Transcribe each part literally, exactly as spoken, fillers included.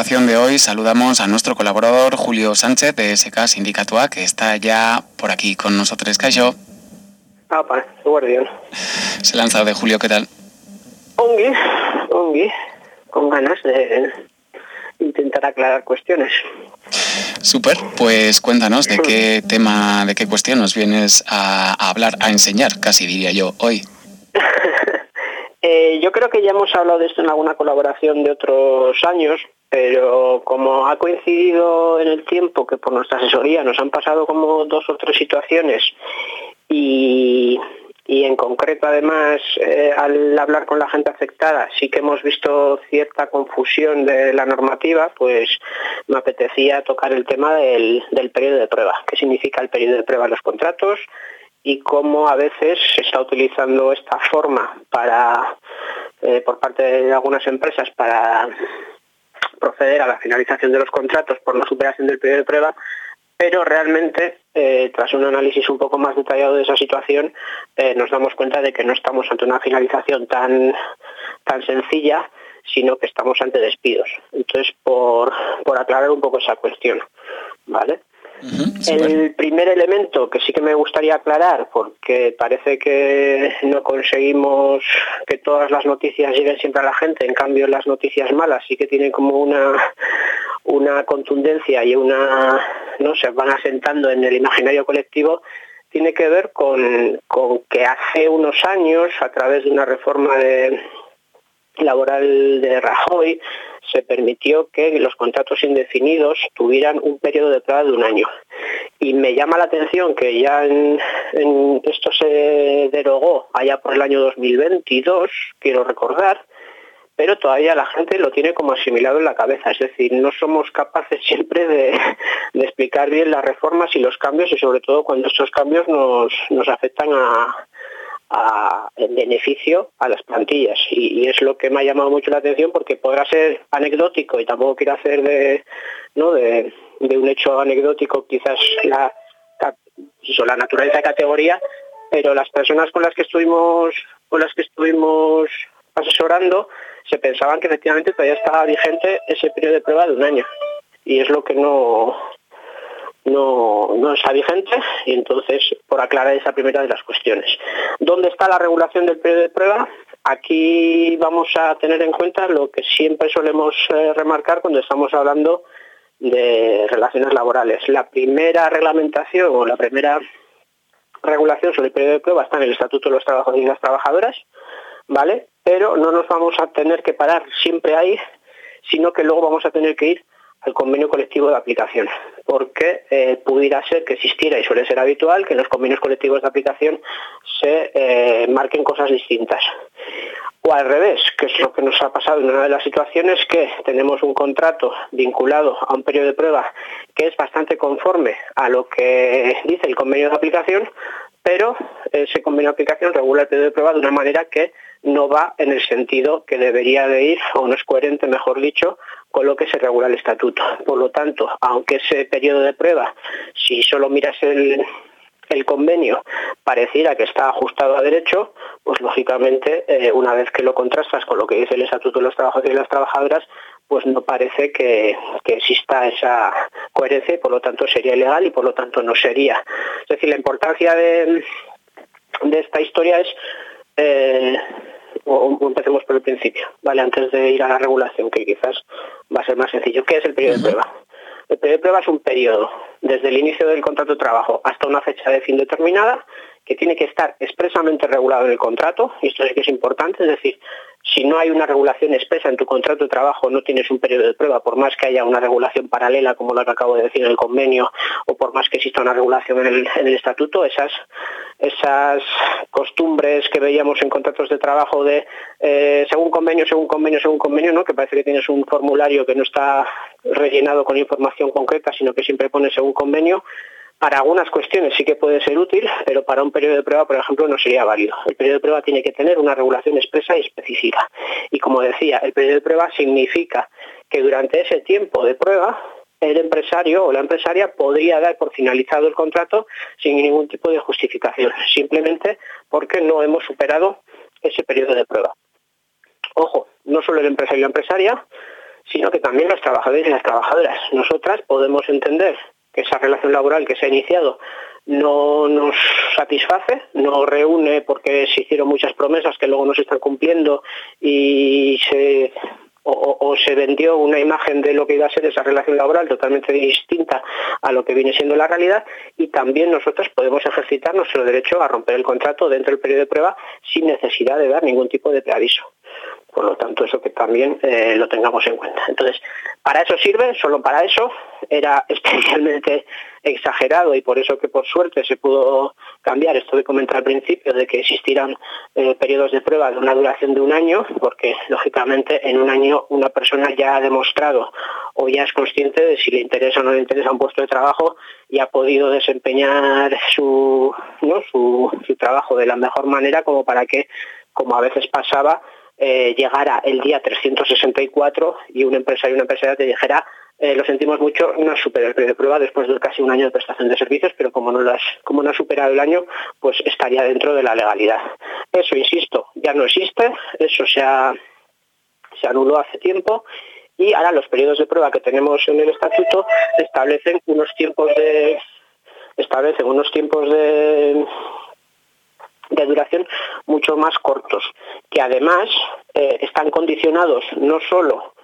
colaboración de hoy saludamos a nuestro colaborador Julio Sánchez de S K Sindikatua, que está ya por aquí con nosotros. Kaixo. Ah, pa, guardián. Se lanza de Julio, ¿qué tal? Ongi, ongi, con ganas de intentar aclarar cuestiones. Súper, pues cuéntanos de qué tema, de qué cuestión nos vienes a, a hablar, a enseñar, casi diría yo, hoy. eh, yo creo que ya hemos hablado de esto en alguna colaboración de otros años, pero como ha coincidido en el tiempo que por nuestra asesoría nos han pasado como dos o tres situaciones y... y en concreto además eh, al hablar con la gente afectada sí que hemos visto cierta confusión de la normativa, pues me apetecía tocar el tema del, del periodo de prueba, qué significa el periodo de prueba en los contratos y cómo a veces se está utilizando esta forma para eh, por parte de algunas empresas para proceder a la finalización de los contratos por la superación del periodo de prueba. Pero realmente, eh, tras un análisis un poco más detallado de esa situación, eh, nos damos cuenta de que no estamos ante una finalización tan, tan sencilla, sino que estamos ante despidos. Entonces, por, por aclarar un poco esa cuestión, ¿vale? Uh-huh, el primer elemento que sí que me gustaría aclarar, porque parece que no conseguimos que todas las noticias lleguen siempre a la gente, en cambio las noticias malas sí que tienen como una... una contundencia y una, no se van asentando en el imaginario colectivo, tiene que ver con, con que hace unos años, a través de una reforma de, laboral de Rajoy, se permitió que los contratos indefinidos tuvieran un periodo de prueba de un año. Y me llama la atención que ya en, en esto se derogó allá por el año dos mil veintidós, quiero recordar, pero todavía la gente lo tiene como asimilado en la cabeza, es decir, no somos capaces siempre de, de explicar bien las reformas y los cambios, y sobre todo cuando estos cambios nos, nos afectan a, a, en beneficio a las plantillas, y, y es lo que me ha llamado mucho la atención, porque podrá ser anecdótico, y tampoco quiero hacer de, ¿no? de, de un hecho anecdótico quizás la, la naturaleza de categoría, pero las personas con las que estuvimos, con las que estuvimos asesorando, se pensaban que efectivamente todavía estaba vigente ese periodo de prueba de un año, y es lo que no, no, no está vigente, y entonces por aclarar esa primera de las cuestiones. ¿Dónde está la regulación del periodo de prueba? Aquí vamos a tener en cuenta lo que siempre solemos eh, remarcar cuando estamos hablando de relaciones laborales. La primera reglamentación o la primera regulación sobre el periodo de prueba está en el Estatuto de los Trabajadores y las Trabajadoras, ¿vale? Pero no nos vamos a tener que parar siempre ahí, sino que luego vamos a tener que ir al convenio colectivo de aplicación, porque eh, pudiera ser que existiera, y suele ser habitual, que en los convenios colectivos de aplicación se eh, marquen cosas distintas. O al revés, que es lo que nos ha pasado en una de las situaciones, que tenemos un contrato vinculado a un periodo de prueba que es bastante conforme a lo que dice el convenio de aplicación, pero ese convenio de aplicación regula el periodo de prueba de una manera que no va en el sentido que debería de ir, o no es coherente, mejor dicho, con lo que se regula el estatuto. Por lo tanto, aunque ese periodo de prueba, si solo miras el, el convenio, pareciera que está ajustado a derecho, pues lógicamente, eh, una vez que lo contrastas con lo que dice el Estatuto de los Trabajadores y las Trabajadoras, pues no parece que, que exista esa coherencia, y por lo tanto sería ilegal, y por lo tanto no sería. Es decir, la importancia de, de esta historia es, eh, o, o empecemos por el principio, ¿vale? Antes de ir a la regulación, que quizás va a ser más sencillo. ¿Qué es el periodo de prueba? El periodo de prueba es un periodo desde el inicio del contrato de trabajo hasta una fecha de fin determinada, que tiene que estar expresamente regulado en el contrato, y esto sí que es importante, es decir, si no hay una regulación expresa en tu contrato de trabajo, no tienes un periodo de prueba, por más que haya una regulación paralela, como la que acabo de decir en el convenio, o por más que exista una regulación en el, en el estatuto, esas, esas costumbres que veíamos en contratos de trabajo de eh, según convenio, según convenio, según convenio, ¿no? Que parece que tienes un formulario que no está rellenado con información concreta, sino que siempre pone según convenio. Para algunas cuestiones sí que puede ser útil, pero para un periodo de prueba, por ejemplo, no sería válido. El periodo de prueba tiene que tener una regulación expresa y específica. Y como decía, el periodo de prueba significa que durante ese tiempo de prueba, el empresario o la empresaria podría dar por finalizado el contrato sin ningún tipo de justificación, simplemente porque no hemos superado ese periodo de prueba. Ojo, no solo el empresario y la empresaria, sino que también los trabajadores y las trabajadoras. Nosotras podemos entender que esa relación laboral que se ha iniciado no nos satisface, no reúne porque se hicieron muchas promesas que luego no se están cumpliendo y se o, o se vendió una imagen de lo que iba a ser esa relación laboral totalmente distinta a lo que viene siendo la realidad, y también nosotros podemos ejercitar nuestro derecho a romper el contrato dentro del periodo de prueba sin necesidad de dar ningún tipo de preaviso. Por lo tanto, eso que también eh, lo tengamos en cuenta. Entonces, para eso sirve, solo para eso. Era especialmente exagerado y por eso que por suerte se pudo cambiar esto que comenté al principio, de que existieran eh, periodos de prueba de una duración de un año, porque lógicamente en un año una persona ya ha demostrado o ya es consciente de si le interesa o no le interesa un puesto de trabajo y ha podido desempeñar su, ¿no? su, su trabajo de la mejor manera, como para que, como a veces pasaba, Eh, llegara el día trescientos sesenta y cuatro y un empresario y una empresaria te dijera eh, lo sentimos mucho, no has superado el periodo de prueba después de casi un año de prestación de servicios, pero como no lo has, como no has superado el año, pues estaría dentro de la legalidad. Eso, insisto, ya no existe, eso se, ha, se anuló hace tiempo, y ahora los periodos de prueba que tenemos en el estatuto establecen unos tiempos de establecen unos tiempos de de duración mucho más cortos, que además eh, están condicionados no solo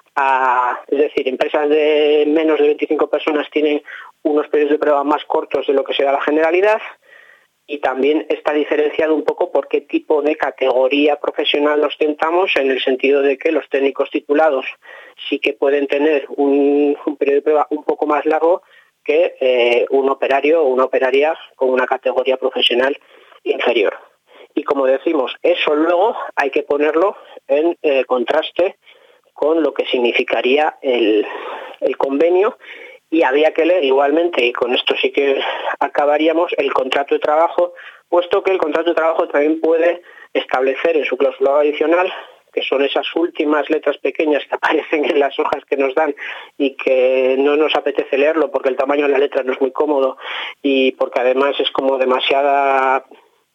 a, es decir, empresas de menos de veinticinco personas tienen unos periodos de prueba más cortos de lo que será la generalidad, y también está diferenciado un poco por qué tipo de categoría profesional ostentamos, en el sentido de que los técnicos titulados sí que pueden tener un, un periodo de prueba un poco más largo que eh, un operario o una operaria con una categoría profesional inferior. Y como decimos, eso luego hay que ponerlo en eh, contraste con lo que significaría el, el convenio, y habría que leer igualmente, y con esto sí que acabaríamos, el contrato de trabajo, puesto que el contrato de trabajo también puede establecer en su cláusula adicional, que son esas últimas letras pequeñas que aparecen en las hojas que nos dan y que no nos apetece leerlo porque el tamaño de la letra no es muy cómodo y porque además es como demasiada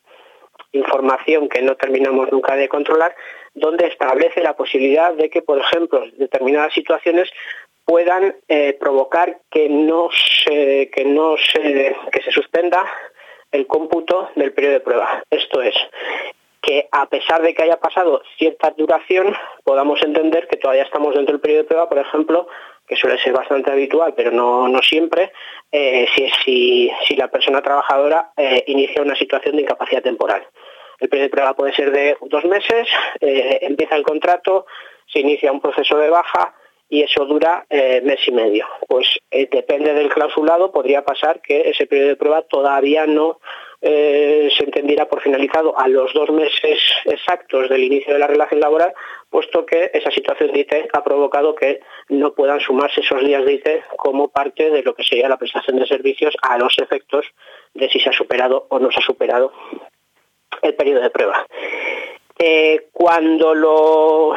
información que no terminamos nunca de controlar, donde establece la posibilidad de que, por ejemplo, determinadas situaciones puedan eh, provocar que no se que no se que se suspenda el cómputo del periodo de prueba. Esto es, que a pesar de que haya pasado cierta duración, podamos entender que todavía estamos dentro del periodo de prueba, por ejemplo, que suele ser bastante habitual, pero no, no siempre, eh, si, si, si la persona trabajadora eh, inicia una situación de incapacidad temporal. El periodo de prueba puede ser de dos meses, eh, empieza el contrato, se inicia un proceso de baja y eso dura eh, mes y medio. Pues eh, depende del clausulado, podría pasar que ese periodo de prueba todavía no eh, se entendiera por finalizado a los dos meses exactos del inicio de la relación laboral, puesto que esa situación de I T ha provocado que no puedan sumarse esos días de I T como parte de lo que sería la prestación de servicios a los efectos de si se ha superado o no se ha superado el periodo de prueba. Eh, cuando lo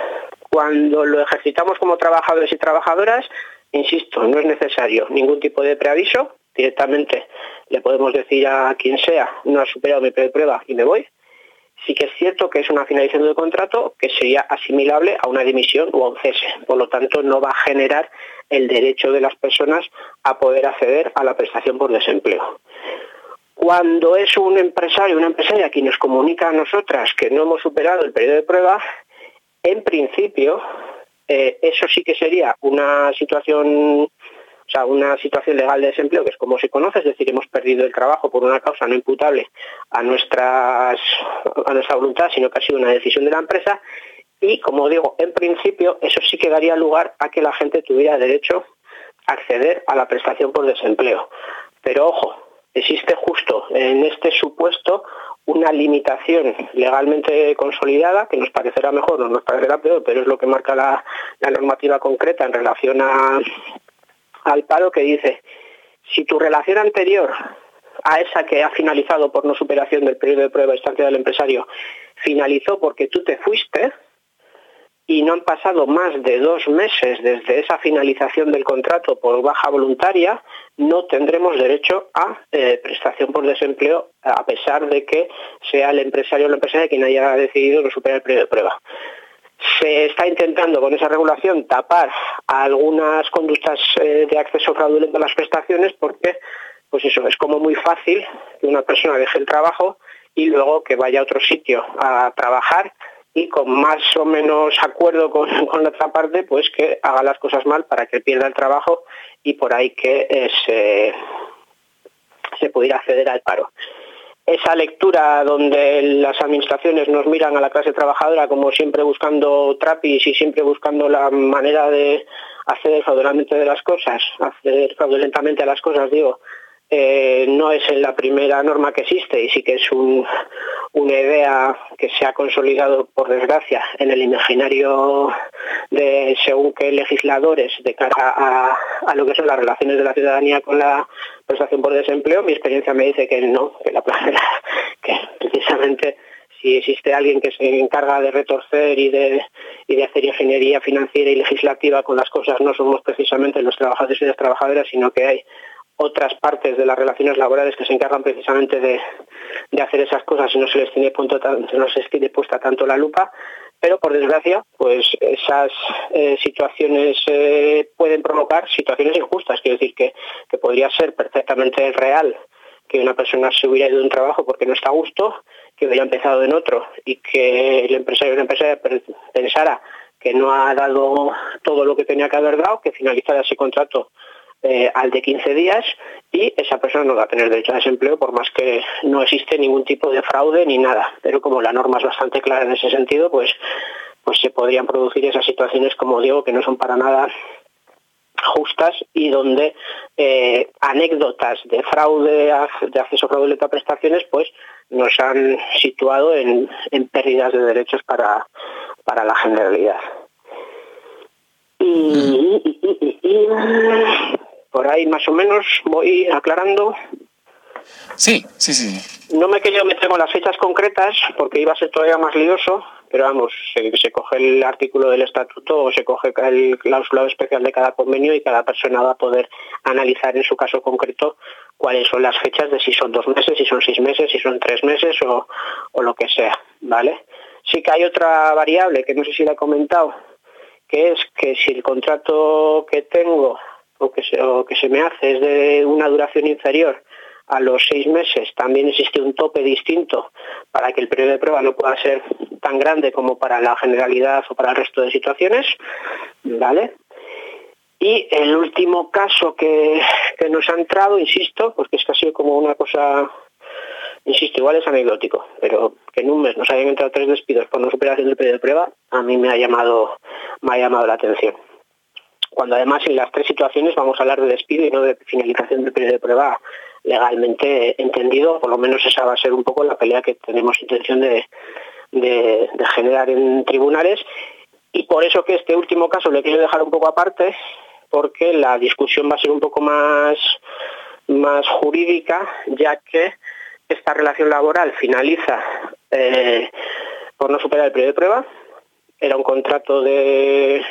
cuando lo ejercitamos como trabajadores y trabajadoras, insisto, no es necesario ningún tipo de preaviso, directamente le podemos decir a quien sea, no ha superado mi periodo de prueba y me voy. Sí que es cierto que es una finalización del contrato que sería asimilable a una dimisión o a un cese, por lo tanto no va a generar el derecho de las personas a poder acceder a la prestación por desempleo. Cuando es un empresario o una empresaria quien nos comunica a nosotras que no hemos superado el periodo de prueba, en principio, eh, eso sí que sería una situación, o sea, una situación legal de desempleo, que es como se conoce, es decir, hemos perdido el trabajo por una causa no imputable a nuestras a nuestra voluntad, sino que ha sido una decisión de la empresa, y como digo, en principio, eso sí que daría lugar a que la gente tuviera derecho a acceder a la prestación por desempleo. Pero ojo, existe justo en este supuesto una limitación legalmente consolidada, que nos parecerá mejor o nos parecerá peor, pero es lo que marca la, la normativa concreta en relación a, al paro, que dice: si tu relación anterior a esa que ha finalizado por no superación del periodo de prueba estancia del empresario finalizó porque tú te fuiste, y no han pasado más de dos meses desde esa finalización del contrato por baja voluntaria, no tendremos derecho a eh, prestación por desempleo, a pesar de que sea el empresario o la empresaria quien haya decidido no superar el periodo de prueba. se está intentando con esa regulación tapar algunas conductas eh, de acceso fraudulento a las prestaciones, porque pues eso es como muy fácil que una persona deje el trabajo y luego que vaya a otro sitio a trabajar y con más o menos acuerdo con, con la otra parte, pues que haga las cosas mal para que pierda el trabajo y por ahí que eh, se, se pudiera acceder al paro. Esa lectura donde las administraciones nos miran a la clase trabajadora como siempre buscando trapis y siempre buscando la manera de acceder fraudulentamente de las cosas, acceder fraudulentamente a las cosas, digo, eh, no es la primera norma que existe y sí que es un, una idea que se ha consolidado, por desgracia, en el imaginario de según qué legisladores de cara a, a lo que son las relaciones de la ciudadanía con la prestación por desempleo. Mi experiencia me dice que no, que, la, que precisamente si existe alguien que se encarga de retorcer y de, y de hacer ingeniería financiera y legislativa con las cosas, no somos precisamente los trabajadores y las trabajadoras, sino que hay otras partes de las relaciones laborales que se encargan precisamente de, de hacer esas cosas y no se les tiene punto, no se les tiene puesta tanto la lupa. Pero por desgracia, pues esas eh, situaciones eh, pueden provocar situaciones injustas. Quiero decir que, que podría ser perfectamente real que una persona se hubiera ido de un trabajo porque no está a gusto, que hubiera empezado en otro y que el empresario o la empresaria pensara que no ha dado todo lo que tenía que haber dado, que finalizara ese contrato Eh, al de quince días y esa persona no va a tener derecho a desempleo por más que no existe ningún tipo de fraude ni nada. Pero como la norma es bastante clara en ese sentido, pues, pues se podrían producir esas situaciones, como digo, que no son para nada justas y donde eh, anécdotas de fraude, de acceso fraudulento a prestaciones, pues nos han situado en, en pérdidas de derechos para, para la generalidad. Y, y, y, y, y por ahí más o menos voy aclarando. Sí, sí, sí. No me he querido meter con las fechas concretas porque iba a ser todavía más lioso, pero vamos, se, se coge el artículo del estatuto o se coge el cláusula especial de cada convenio y cada persona va a poder analizar en su caso concreto cuáles son las fechas de si son dos meses, si son seis meses, si son tres meses o, o lo que sea, ¿vale? Sí que hay otra variable que no sé si la he comentado, que es que si el contrato que tengo o que, se, o que se me hace es de una duración inferior a los seis meses, también existe un tope distinto para que el periodo de prueba no pueda ser tan grande como para la generalidad o para el resto de situaciones, ¿vale? Y el último caso que, que nos ha entrado, insisto, porque es que ha sido como una cosa, insisto, igual es anecdótico, pero que en un mes nos hayan entrado tres despidos por no superación del periodo de prueba, a mí me ha llamado, me ha llamado la atención. Cuando además en las tres situaciones vamos a hablar de despido y no de finalización del periodo de prueba legalmente entendido, por lo menos esa va a ser un poco la pelea que tenemos intención de, de, de generar en tribunales, y por eso que este último caso le quiero dejar un poco aparte, porque la discusión va a ser un poco más, más jurídica, ya que esta relación laboral finaliza eh, por no superar el periodo de prueba. Era un contrato de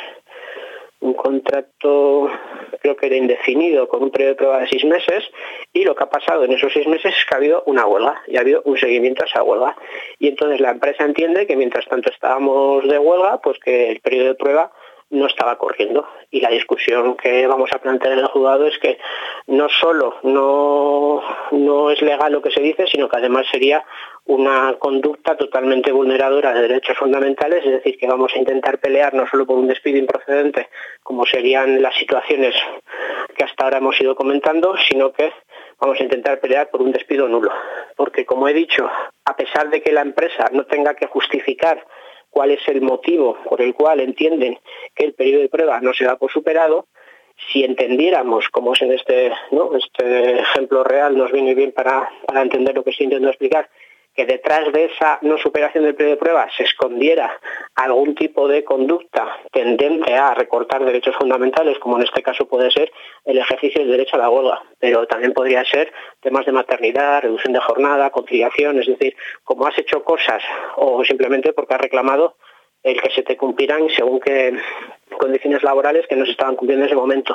un contrato creo que era indefinido con un periodo de prueba de seis meses, y lo que ha pasado en esos seis meses es que ha habido una huelga y ha habido un seguimiento a esa huelga, y entonces la empresa entiende que mientras tanto estábamos de huelga, pues que el periodo de prueba no estaba corriendo, y la discusión que vamos a plantear en el juzgado es que no solo no, no es legal lo que se dice, sino que además sería una conducta totalmente vulneradora de derechos fundamentales, es decir, que vamos a intentar pelear no solo por un despido improcedente, como serían las situaciones que hasta ahora hemos ido comentando, sino que vamos a intentar pelear por un despido nulo, porque como he dicho, a pesar de que la empresa no tenga que justificar cuál es el motivo por el cual entienden que el periodo de prueba no se da por superado, si entendiéramos, como es en este, ¿no? este ejemplo real, nos viene bien para, para entender lo que estoy intentando explicar, que detrás de esa no superación del periodo de prueba se escondiera algún tipo de conducta tendente a recortar derechos fundamentales, como en este caso puede ser el ejercicio del derecho a la huelga, pero también podría ser temas de maternidad, reducción de jornada, conciliación, es decir, como has hecho cosas o simplemente porque has reclamado el que se te cumplirán según qué condiciones laborales que no se estaban cumpliendo en ese momento.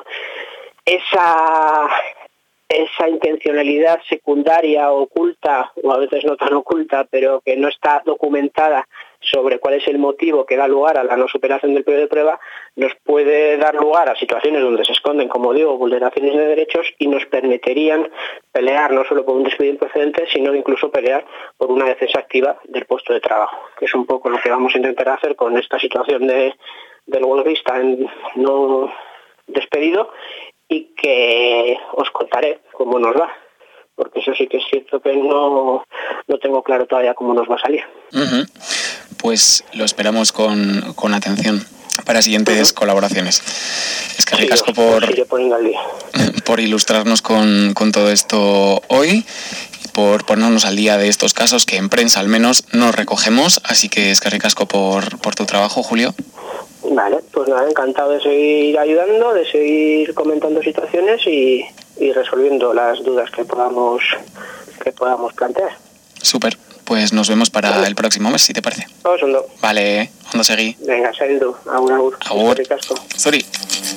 Esa... esa intencionalidad secundaria, oculta, o a veces no tan oculta, pero que no está documentada sobre cuál es el motivo que da lugar a la no superación del periodo de prueba, nos puede dar lugar a situaciones donde se esconden, como digo, vulneraciones de derechos y nos permitirían pelear no solo por un despido improcedente, sino incluso pelear por una defensa activa del puesto de trabajo, que es un poco lo que vamos a intentar hacer con esta situación de, del huelguista en no despedido, y que os contaré cómo nos va, porque eso sí que es cierto que no, no tengo claro todavía cómo nos va a salir. Uh-huh. Pues lo esperamos con, con atención para siguientes uh-huh. colaboraciones. Es que ricasco sí, por, por ilustrarnos con, con todo esto hoy, por ponernos al día de estos casos que en prensa al menos no recogemos, así que es que ricasco por, por tu trabajo, Julio. Vale, pues nada, encantado de seguir ayudando, de seguir comentando situaciones y, y resolviendo las dudas que podamos que podamos plantear. Súper, pues nos vemos para vale. el próximo mes, si te parece. Vamos, ondo. Vale, ondo seguí. Venga, saludo, agur, agur. Agur, zuri.